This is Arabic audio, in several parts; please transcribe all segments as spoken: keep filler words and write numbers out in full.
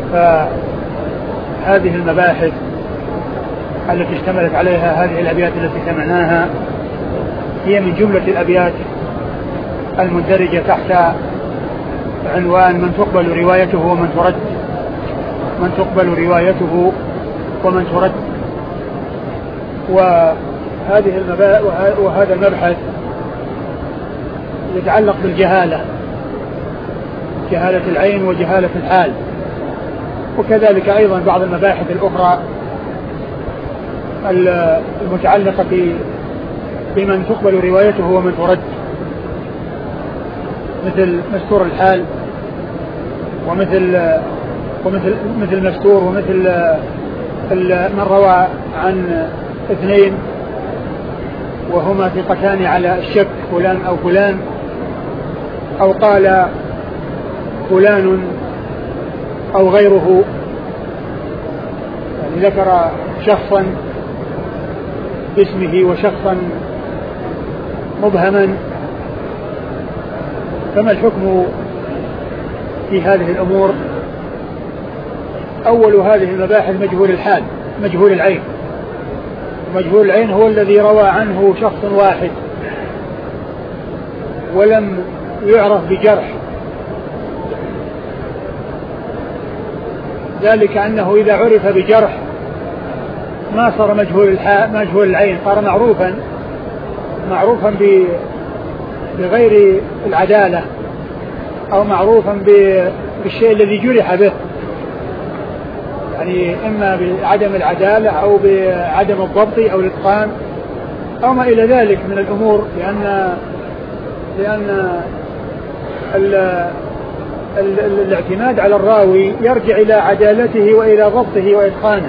فهذه المباحث التي اشتملت عليها هذه الأبيات التي سمعناها هي من جملة الأبيات المندرجة تحت عنوان من تقبل روايته ومن ترد، من تقبل روايته ومن ترد. وهذه المبا... وهذا المبحث يتعلق بالجهالة، جهالة العين وجهالة الحال، وكذلك أيضا بعض المباحث الأخرى المتعلقة بمن تقبل روايته ومن ترد، مثل مستور الحال ومثل ومثل مثل مستور ومثل من روى عن اثنين وهما ثقتان على الشك فلان أو فلان، أو قال فلان أو غيره، يعني ذكر شخصا باسمه وشخصا مبهما. فما الحكم في هذه الأمور؟ أول هذه المباحث مجهول الحال، مجهول العين. مجهول العين هو الذي روى عنه شخص واحد ولم يعرف بجرح، ذلك أنه إذا عرف بجرح ما صار مجهول الحال مجهول العين، صار معروفا معروفا بغير العدالة أو معروفا بالشيء الذي جرح به، يعني إما بعدم العدالة أو بعدم الضبط أو الإتقان أو ما إلى ذلك من الأمور، لأن لأن ال ال ال الاعتماد على الراوي يرجع إلى عدالته وإلى ضبطه وإتقانه.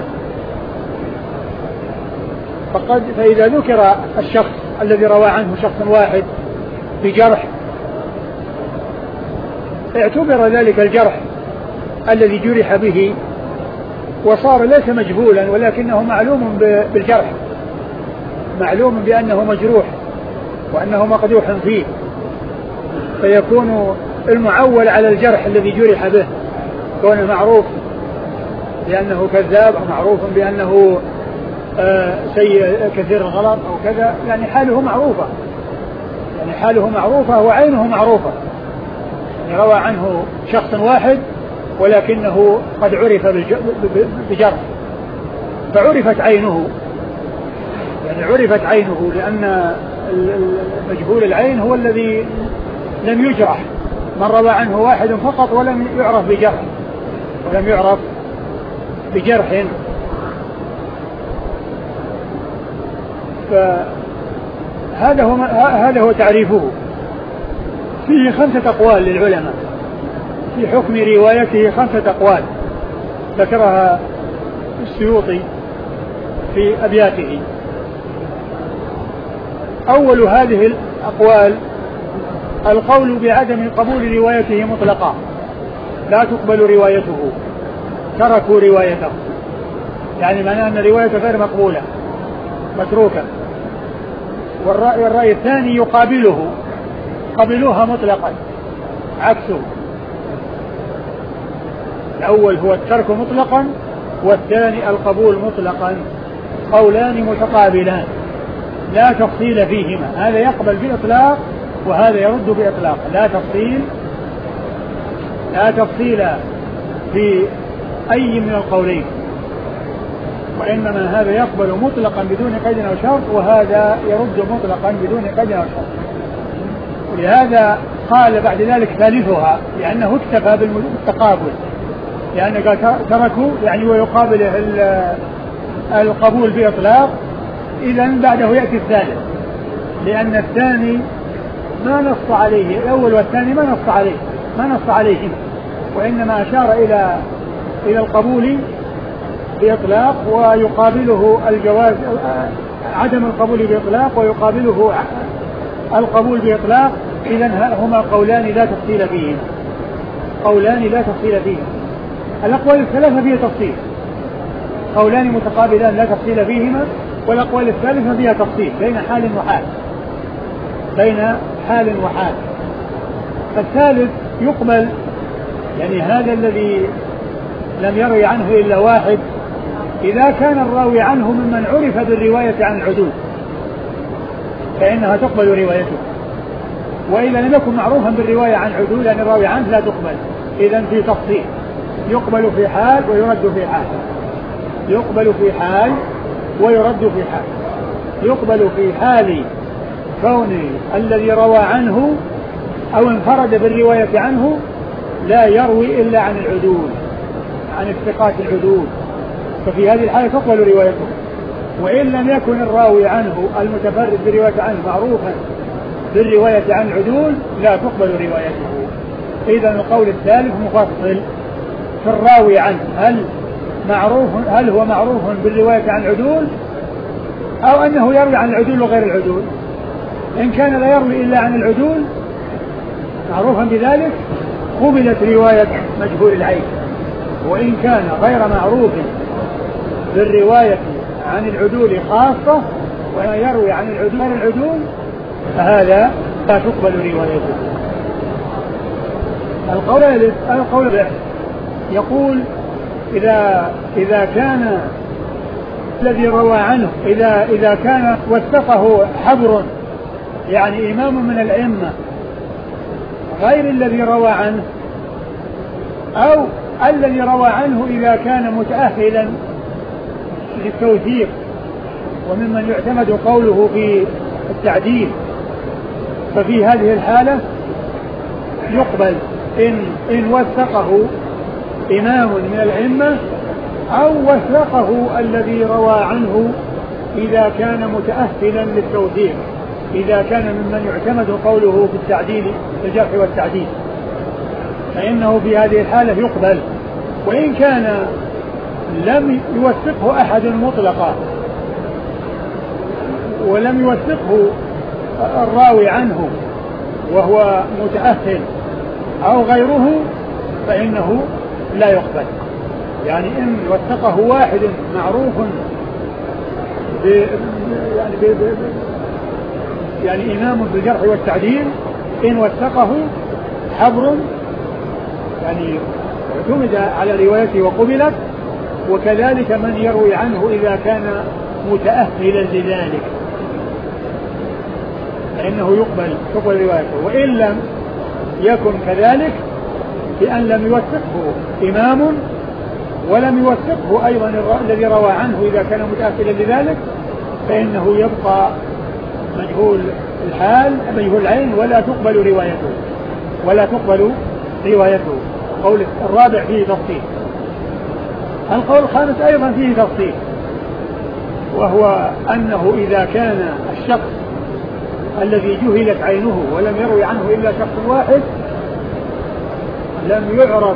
فقد فإذا ذكر الشخص الذي روى عنه شخص واحد بجرح اعتبر ذلك الجرح الذي جرح به وصار ليس مجهولا ولكنه معلوم بالجرح، معلوم بأنه مجروح وأنه مقدوح فيه، فيكون المعول على الجرح الذي جرح به كونه معروف بأنه كذاب أو معروف بأنه آه سيء كثير الغلط أو كذا، يعني حاله معروفة، يعني حاله معروفة وعينه معروفة، يعني روى عنه شخص واحد ولكنه قد عرف بجرح فعرفت عينه، يعني عرفت عينه، لأن مجهول العين هو الذي لم يجرح، من روى عنه واحد فقط ولم يعرف بجرح ولم يعرف بجرح. فهذا هو هذا هو تعريفه. فيه خمسة أقوال للعلماء في حكم روايته، خمسة أقوال ذكرها السيوطي في أبياته. أول هذه الأقوال القول بعدم قبول روايته مطلقا، لا تقبل روايته، تركوا روايته، يعني معناه أن روايته غير مقبولة متروكة. والرأي الرأي الثاني يقابله، قبلوها مطلقا، عكسه. الأول هو الترك مطلقا والثاني القبول مطلقا، قولان متقابلان لا تفصيل فيهما، هذا يقبل بإطلاق وهذا يرد بإطلاق، لا تفصيل لا تفصيل في أي من القولين، وإنما هذا يقبل مطلقا بدون قيد أو شرط وهذا يرد مطلقا بدون قيد أو شرط. ولهذا قال بعد ذلك ثالثها لأنه اكتفى بالتقابل، لأنه قال تركوا يعني ويقابل القبول بإطلاق، إذن بعده يأتي الثالث، لأن الثاني ما نص عليه، الأول والثاني ما نص عليه ما نص عليهم، وإنما أشار إلى إلى القبول بإطلاق ويقابله الجواز عدم القبول بإطلاق ويقابله القبول بإطلاق. إذن هما قولان لا تفصيل فيهما، قولان لا تفصيل فيهما. الأقوال الثلاثة فيها تفصيل، قولان متقابلان لا تفصيل فيهما، والأقوال الثالثة فيها تفصيل بين حال وحال، بين حال وحال. الثالث يقبل، يعني هذا الذي لم يروي عنه إلا واحد، إذا كان الراوي عنه ممن عرف بالرواية عن العدول فإنها تقبل روايته، وإذا لم يكن معروفا بالرواية عن عدول يعني الراوي عنه لا تقبل. إذن في تفصيل، يقبل في حال ويرد في حال، يقبل في حال ويرد في حال. يقبل في حال كون الذي روى عنه أو انفرد بالرواية عنه لا يروي إلا عن العدول، عن الثقات العدول، ففي هذه الحالة تقبل روايته. وإن لم يكن الراوي عنه المتفرد بالرواية عنه معروفا بالرواية عن العدول لا تقبل روايته. إذا القول الثالث مفصل في الراوي عنه، هل معروف هل هو معروف بالرواية عن العدول أو أنه يروي عن العدول وغير العدول. إن كان لا يروي إلا عن العدول معروفا بذلك قبلت رواية مجهول العين، وإن كان غير معروف بالرواية عن العدول خاصة وما يروي عن العدول غير العدول فهذا لا تقبل روايته. القول القول يقول إذا إذا كان الذي روى عنه إذا إذا كان وثقه حبر يعني إمام من الأئمة غير الذي روى عنه، أو الذي روى عنه إذا كان متأهلا للتوثيق وممن يعتمد قوله في التعديل، ففي هذه الحالة يقبل إن إن وثقه إمام من الأئمة أو وثقه الذي روى عنه إذا كان متأهلا للتوثيق، إذا كان ممن يعتمد قوله في التعديل في الجرح والتعديل فإنه في هذه الحالة يقبل. وإن كان لم يوثقه أحد مطلقا ولم يوثقه الراوي عنه وهو متأهل أو غيره فإنه لا يقبل. يعني إن وثقه واحد معروف ب يعني ب يعني إمام بالجرح والتعديل إن وثقه حبر يعني اعتمد على روايته وقبلت، وكذلك من يروي عنه إذا كان متأهلا لذلك فإنه يقبل تقبل روايته. وإن لم يكن كذلك بأن لم يوثقه إمام ولم يوثقه أيضا الذي روى عنه إذا كان متأهلا لذلك فإنه يبقى مجهول الحال مجهول العين ولا تقبل روايته ولا تقبل روايته. القول الرابع فيه تفصيل. القول الخامس أيضا فيه تفصيل، وهو أنه إذا كان الشخص الذي جهلت عينه ولم يروي عنه إلا شخص واحد لم يعرف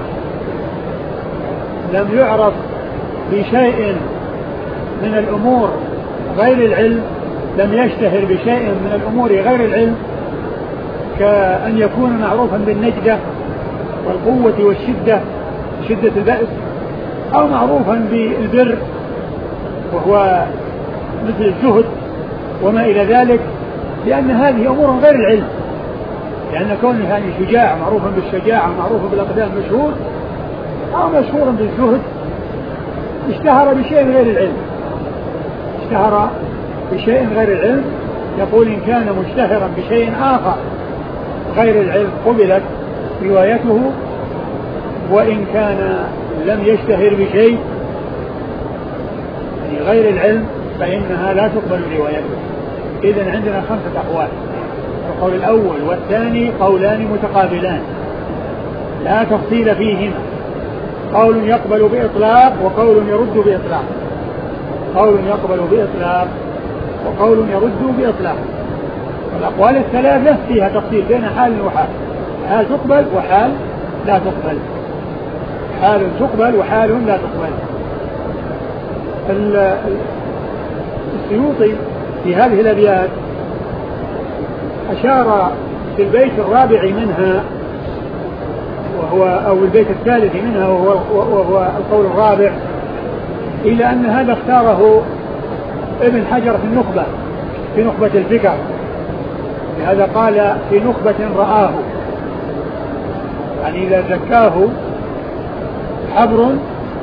لم يعرف بشيء من الأمور غير العلم، لم يشتهر بشيء من الأمور غير العلم كأن يكون معروفا بالنجدة والقوة والشدة شدة البأس، أو معروفا بالبر وهو مثل الزهد وما إلى ذلك، لأن هذه أمور غير العلم، لأن كونه يعني شجاع معروفا بالشجاعة معروفا بالأقدام مشهور، أو مشهورا بالزهد اشتهر بشيء غير العلم اشتهر بشيء غير العلم يقول إن كان مشتهرا بشيء آخر غير العلم قبلت روايته، وإن كان لم يشتهر بشيء يعني غير العلم فإنها لا تقبل روايته. إذن عندنا خمسة أقوال، القول الأول والثاني قولان متقابلان لا تفصيل فيهما، قول يقبل بإطلاق وقول يرد بإطلاق، قول يقبل بإطلاق وقول يرد بإطلاق. والأقوال الثلاثة فيها تفصيل بين حال وحال، حال تقبل وحال لا تقبل، حال تقبل وحال لا تقبل. السيوطي في هذه الأبيات أشار في البيت الرابع منها وهو أو البيت الثالث منها وهو, وهو القول الرابع إلى أن هذا اختاره ابن حجر في النخبة في نخبة الفكر، لهذا قال في نخبة رآه، يعني إذا زكاه حبر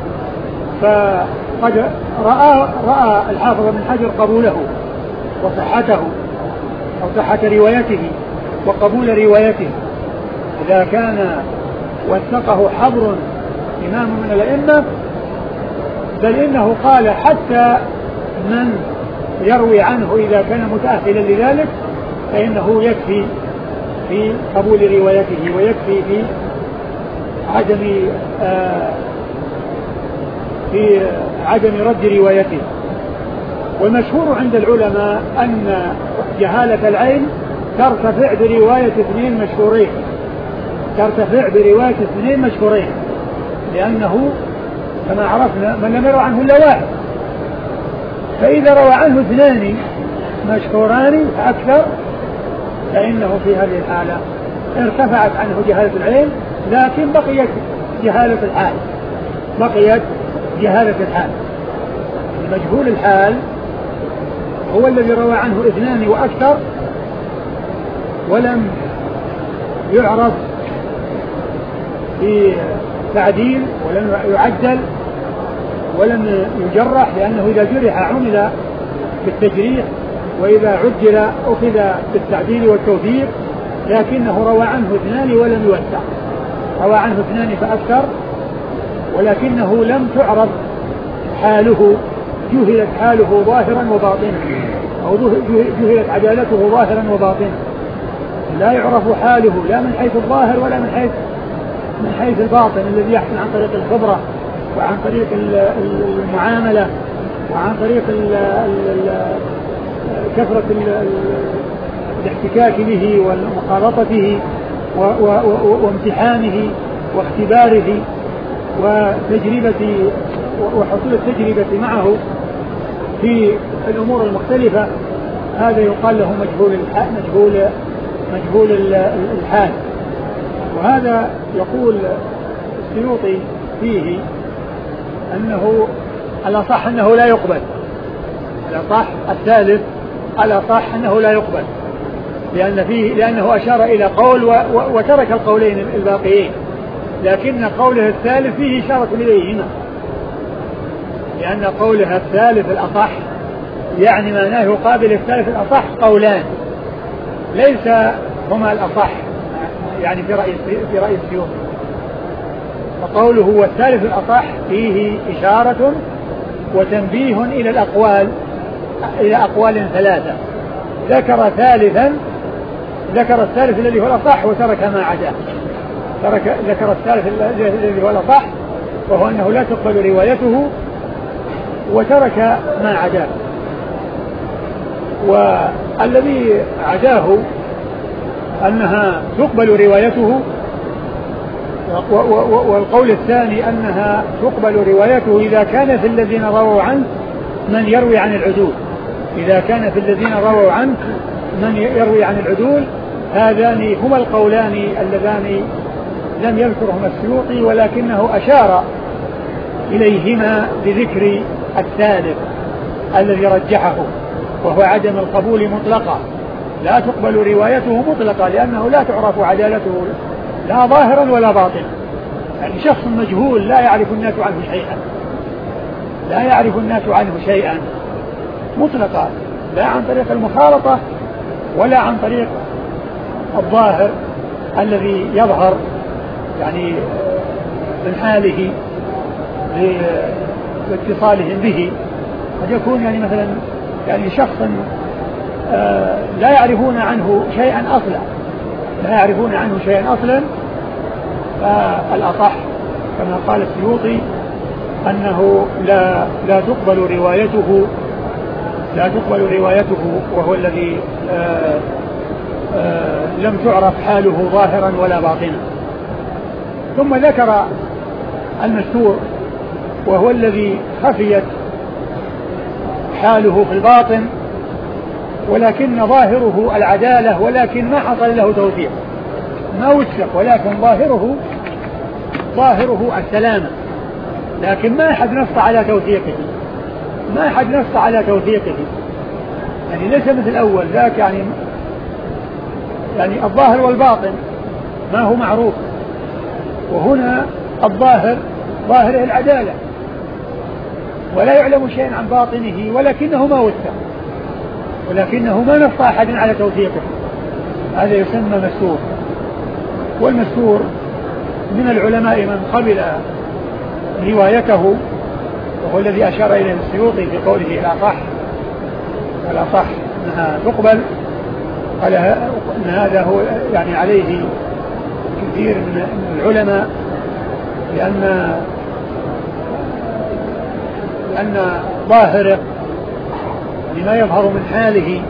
فقد رأى, رأى الحافظ بن حجر قبوله وصحته أو صحة روايته وقبول روايته إذا كان وثقه حبر إمام من الأئمة، بل إنه قال حتى من يروي عنه إذا كان متأهلا لذلك فإنه يكفي في قبول روايته ويكفي في عدم آه في عدم رد روايته. والمشهور عند العلماء أن جهالة العين ترتفع برواية اثنين مشهورين ترتفع برواية اثنين مشهورين لأنه كما عرفنا من لم يروى عنه إلا واحد، فإذا روى عنه اثنان مشهوران فأكثر فإنه في هذه الحالة ارتفعت عنه جهالة العين، لكن بقيت جهالة الحال بقيت جهالة الحال. مجهول الحال هو الذي روى عنه اثنان وأكثر ولم يعرف في تعديل ولم يعدل ولم يجرح، لأنه إذا جرح عمل بالتجريح وإذا عدل أخذ بالتعديل والتوثيق، لكنه روى عنه اثنان ولم يوثق، روى عنه اثنان فأكثر ولكنه لم تعرف حاله، جهلت حاله ظاهرا وباطنا أو جهلت عدالته ظاهرا وباطنا، لا يعرف حاله لا من حيث الظاهر ولا من حيث من حيث الباطن الذي يحصل عن طريق الخبرة وعن طريق المعاملة وعن طريق كثرة الاحتكاك به ومخالطته وامتحانه واختباره وتجربة وحصول التجربة معه في الأمور المختلفة. هذا يقال له مجهول مجهول مجهول الحال. وهذا يقول السيوطي فيه أنه الأصح أنه لا يقبل، الأصح الثالث الأصح أنه لا يقبل، لأن فيه لأنه أشار إلى قول وترك القولين الباقيين، لكن قوله الثالث فيه إشارة إليهما، لأن قوله الثالث الأصح يعني معناه يقابل الثالث الأصح قولان ليس هما الأصح، يعني في رأي في رأي السيوطي. فقوله هو الثالث الأصح فيه إشارة وتنبيه إلى الأقوال إلى أقوال ثلاثة، ذكر ثالثا ذكر الثالث الذي هو الأصح وترك ما عداه، ترك ذكر الثالث الذي هو الأصح وهو أنه لا تقبل روايته وترك ما عداه. والذي عداه أنها تقبل روايته، والقول الثاني أنها تقبل روايته إذا كان في الذين رووا عنه من يروي عن العدول، إذا كان في الذين رووا عنه من يروي عن العدول. هذان هما القولان اللذان لم يذكرهما السيوطي، ولكنه أشار إليهما بذكر الثالث الذي رجحه، وهو عدم القبول مطلقا، لا تقبل روايته مطلقا لأنه لا تعرف عدالته لا ظاهرا ولا باطنا. يعني شخص مجهول لا يعرف الناس عنه شيئا لا يعرف الناس عنه شيئا مطلقا، لا عن طريق المخالطة ولا عن طريق الظاهر الذي يظهر يعني من حاله باتصالهم به. قد يكون يعني مثلا يعني شخص لا يعرفون عنه شيئا أصلا لا يعرفون عنه شيئا أصلا فالأصح كما قال السيوطي أنه لا لا تقبل روايته لا تقبل روايته وهو الذي آآ آآ لم تعرف حاله ظاهرا ولا باطنا. ثم ذكر المشهور وهو الذي خفيت حاله في الباطن ولكن ظاهره العدالة ولكن ما حصل له توثيق، ما وثق ولكن ظاهره ظاهره السلامة، لكن ما أحد نص على توثيقه ما أحد نص على توثيقه يعني ليس مثل الأول ذاك يعني يعني الظاهر والباطن ما هو معروف، وهنا الظاهر ظاهره العدالة ولا يعلم شيء عن باطنه ولكنه ما وثق، ولكنه ما نص أحد على توثيقه، هذا يسمى مستور. والمستور من العلماء من قبل روايته، وهو الذي أشار إليه السيوطي في قوله لا صح ولا صح أنها تقبل، قال أن هذا هو يعني عليه كثير من العلماء، لأن لأن ظاهره لما يظهر من حاله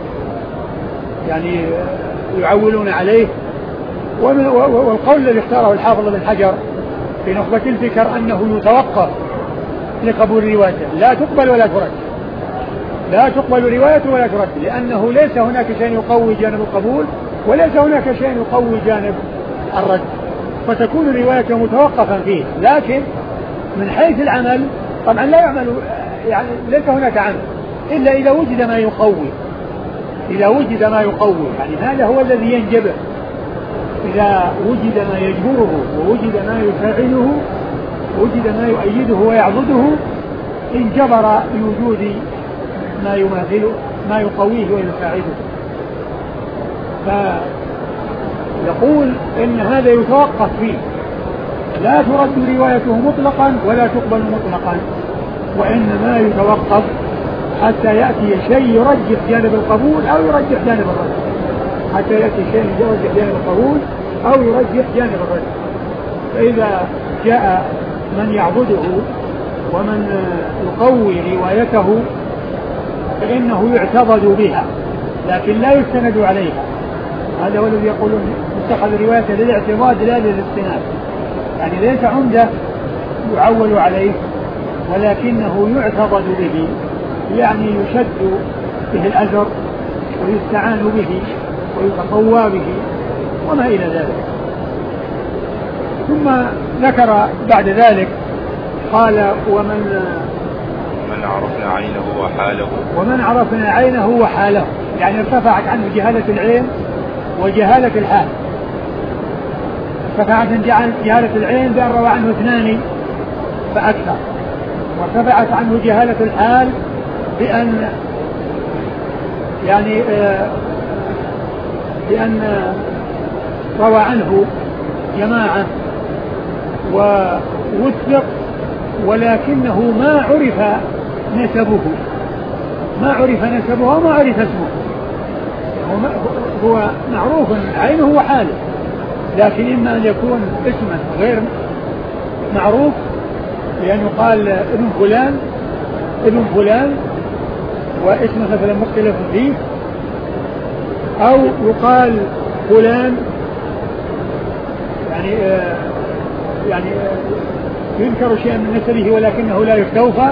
يعني يعولون عليه. والقول الذي اختاره الحافظ بن حجر في نخبة الفكر أنه يتوقف لقبول روايته، لا تقبل ولا ترد، لا تقبل روايته ولا ترد، لأنه ليس هناك شيء يقوي جانب القبول وليس هناك شيء يقوي جانب الرد، فتكون روايته متوقفا فيه. لكن من حيث العمل طبعا لا يعمل، يعني ليس هناك عمل إلا إذا وجد ما يقوي، إذا وجد ما يقوي، يعني هذا هو الذي ينجبر، إذا وجد ما يجبره ووجد ما يساعده وجد ما يؤيده ويعضده انجبر بوجود ما يماثله ما يقويه ويساعده. فيقول إن هذا يتوقف فيه، لا ترد روايته مطلقا ولا تقبل مطلقا، وإنما يتوقف حتى يأتي شيء يرجح جانب القبول أو يرجح جانب الرد، حتى يأتي شيء يرجح جانب القبول أو يرجح جانب الرد. فإذا جاء من يعبده ومن يقوي روايته فإنه يعتضد بها لكن لا يستند عليها. هذا هو الذي يقولون اتخذ روايته للاعتضاد لا للاستناد، يعني ليس عمده يعول عليه ولكنه يعتضد به، يعني يشد به الأجر ويستعان به ويتقوى به وما إلى ذلك. ثم ذكر بعد ذلك قال ومن من عرفنا عينه وحاله ومن عرفنا عينه وحاله، يعني ارتفعت عنه جهالة العين وجهالة الحال. ارتفعت عن جهالة العين بأن روى عنه اثنان فأكثر، وارتفعت عنه جهالة الحال بأن يعني آه بأن روى عنه جماعة ووثق ولكنه ما عرف نسبه ما عرف نسبه وما عرف اسمه. هو معروف عينه وحاله، لكن إما أن يكون اسمه غير معروف لأن يقال ابن فلان ابن فلان واسمه مثلا مختلف فيه، أو يقال فلان يعني آه يعني آه يذكر شيئا من نسبه ولكنه لا يستوفى،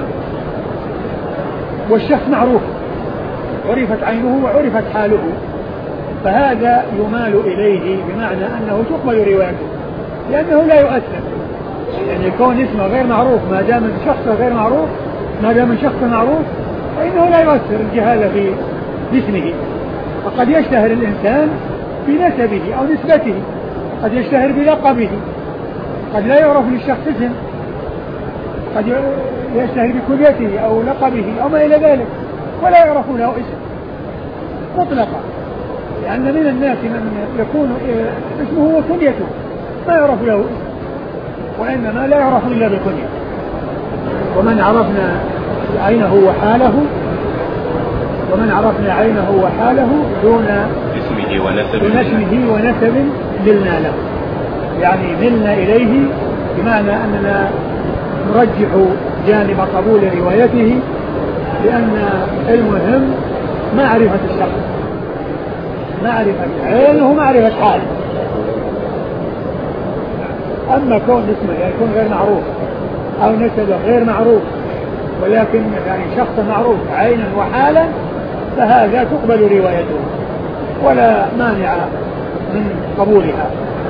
والشخص معروف عرفت عينه وعرفت حاله، فهذا يمال إليه بمعنى أنه تقبل روايته لأنه لا يؤثر. يعني يكون اسمه غير معروف ما دام الشخص غير معروف، ما دام الشخص معروف فإنه لا يؤثر الجهالة في اسمه. فقد يشتهر الإنسان بنسبه أو نسبته، قد يشتهر بلقبه، قد لا يعرف للشخص اسم، قد يشتهر بكليته أو لقبه أو ما إلى ذلك ولا يعرف له اسم مطلقا، لأن من الناس من يكون اسمه وكليته ما يعرف له اسم، وإنما لا يعرف إلا بكلية. ومن عرفنا عينه وحاله ومن عرفنا عينه وحاله دون اسمه ونسب اسمه ونسب ملنا له، يعني ملنا إليه بمعنى أننا نرجح جانب قبول روايته، لأن المهم معرفة الشخص، معرفة عينه معرفة حاله. أما كون اسمه يكون غير معروف أو نسبه غير معروف ولكن يعني شخص معروف عينا وحالا فهذا تقبل روايته ولا مانع من قبولها.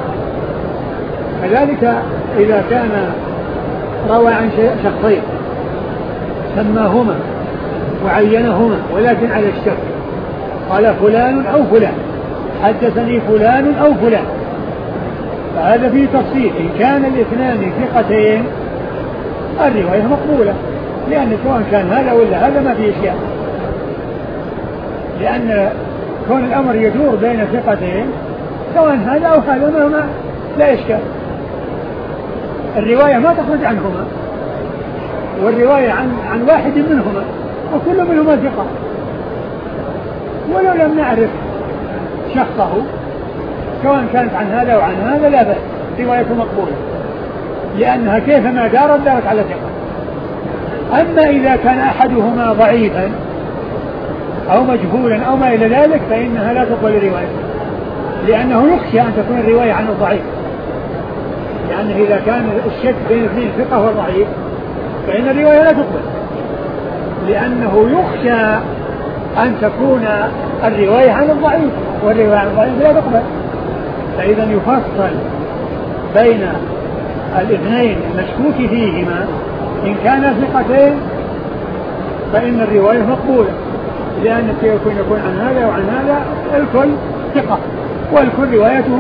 كذلك إذا كان روى عن شخصين سماهما وعينهما ولكن على الشك، قال فلان أو فلان، حدثني فلان أو فلان، فهذا فيه تفصيل. إن كان الاثنان ثقتين الرواية مقبولة، لأن سواء كان هذا ولا هذا ما في إشكال، لأن كون الأمر يدور بين ثقتين سواء هذا أو هذا ما, ما لا إشكال، الرواية ما تخرج عنهما، والرواية عن, عن واحد منهما وكل منهما ثقة، ولو لم نعرف شخصه سواء كانت عن هذا وعن هذا لا بأس، روايته مقبولة لأنها كيفما دارت دارت على ثقة. أما إذا كان أحدهما ضعيفا أو مجهولا أو ما إلى ذلك فإنها لا تقبل روايته، لأنه يخشى أن تكون الرواية عن الضعيف، لأنه إذا كان الشك بين اثنين ثقة وضعيف فإن الرواية لا تقبل، لأنه يخشى أن تكون الرواية عن الضعيف، والرواية عن الضعيف لا تقبل. فإذا يفصل بين الاثنين المشكوك فيهما، إن كانا ثقتين فإن الرواية مقبولة، لأن يكون يكون عن هذا وعن هذا الكل ثقة، والكل روايته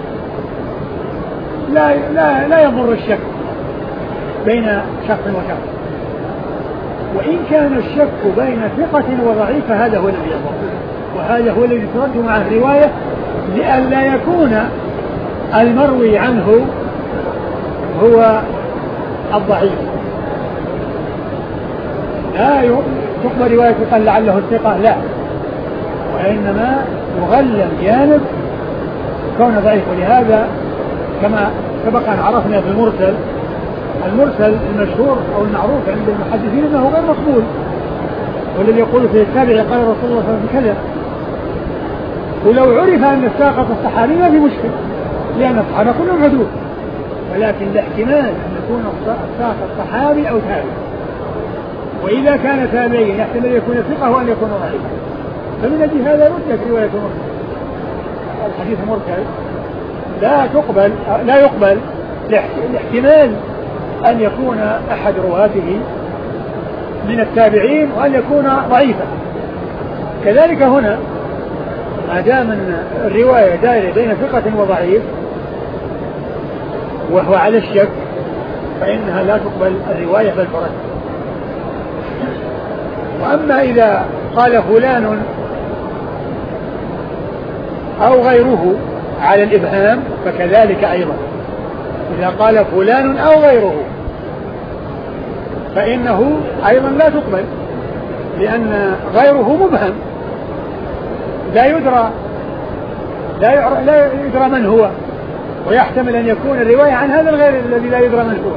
لا لا لا يضر الشك بين شخص وشخص. وإن كان الشك بين ثقة وضعيف فهذا هو الذي يضر، وهذا هو الذي ترد معه الرواية، لئلا يكون المروي عنه هو الضعيف، لا تقبل رواية قال لعله الثقة، لا، وإنما يغلب جانب كونه ضعيف. ولهذا كما سبق أن عرفنا في المرسل، المرسل المشهور أو المعروف عند المحدثين أنه غير مقبول، والذي يقول في التابع قال رسول الله صلى الله عليه وسلم كذا، ولو عرف أن الساقط الصحابي ما في مشكلة لأن الصحابة كلهم عدول، ولكن الاحتمال أن يكون الساقط صحابي أو تابعي، وإذا كان تابعيا يحتمل يكون ثقة وأن يكون ضعيفا، فمن أجل هذا ردت رواية مرسل. الحديث مرسل لا تقبل لا يقبل الاحتمال أن يكون أحد رواته من التابعين وأن يكون ضعيفا. كذلك هنا ما دام الرواية دائرة بين ثقة وضعيف وهو على الشك فإنها لا تقبل الرواية بل ترد. وأما إذا قال فلان أو غيره على الإبهام فكذلك أيضا، إذا قال فلان أو غيره فإنه أيضا لا تقبل، لأن غيره مبهم لا يدرى لا, لا يدرى من هو، ويحتمل أن يكون الرواية عن هذا الغير الذي لا يدرى من هو،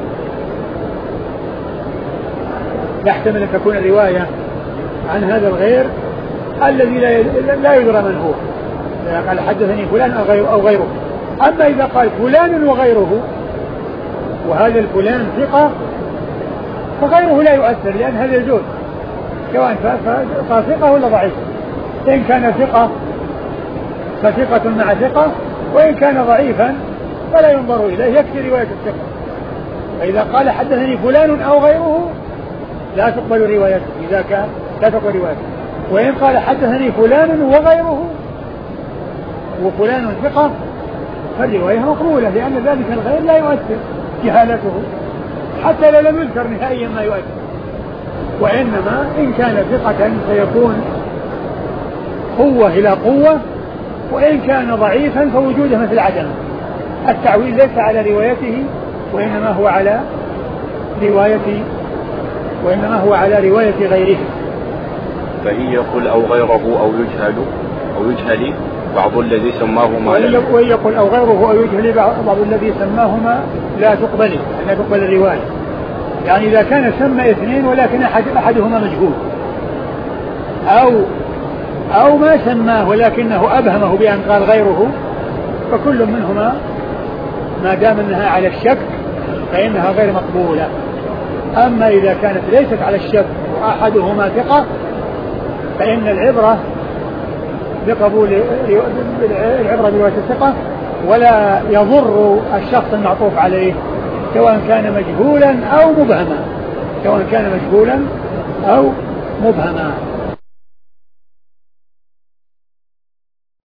يحتمل أن تكون الرواية عن هذا الغير الذي لا يدرى من هو، إذا قال حدثني فلان أو غيره, أو غيره. أما إذا قال فلان وغيره وهذا الفلان ثقة فغيره لا يؤثر، لأن هذا يجوز سواء فثقة ولا ضعيف، إن كان ثقة فثقة مع ثقة، وإن كان ضعيفا فلا ينظر إليه، يكفي رواية الثقة. فإذا قال حدثني فلان أو غيره لا تقبل روايته، إذا كان لا تقبل روايته. وإن قال حدثني فلان وغيره وفلان ثقة فالرواية مقبولة، لأن ذلك الغير لا يؤثر جهالته حتى لو لم يذكر نهائيا ما يؤثر، وإنما إن كان ثقة سيكون قوة إلى قوة، وإن كان ضعيفا فوجوده مثل عدم. التعويل ليس على روايته وإنما هو على رواية وإنما هو على رواية غيره. فإن يقول أو غيره أو يجهل أو يجهل بعض الذي سماهما، وإن يقول أو غيره أو يجهل بعض الذي سماهما لا تقبل لا تقبل الرواية. يعني إذا كان سمى اثنين ولكن أحد أحدهما مجهول، أو أو ما سماه ولكنه أبهمه بأن قال غيره، فكل منهما ما دام أنها على الشك فإنها غير مقبولة. أما إذا كانت ليست على الشك وأحدهما ثقة فإن العبرة بقبول العبرة برواية الثقة، ولا يضر الشخص المعطوف عليه سواء كان مجهولا أو مبهما سواء كان مجهولا أو مبهما.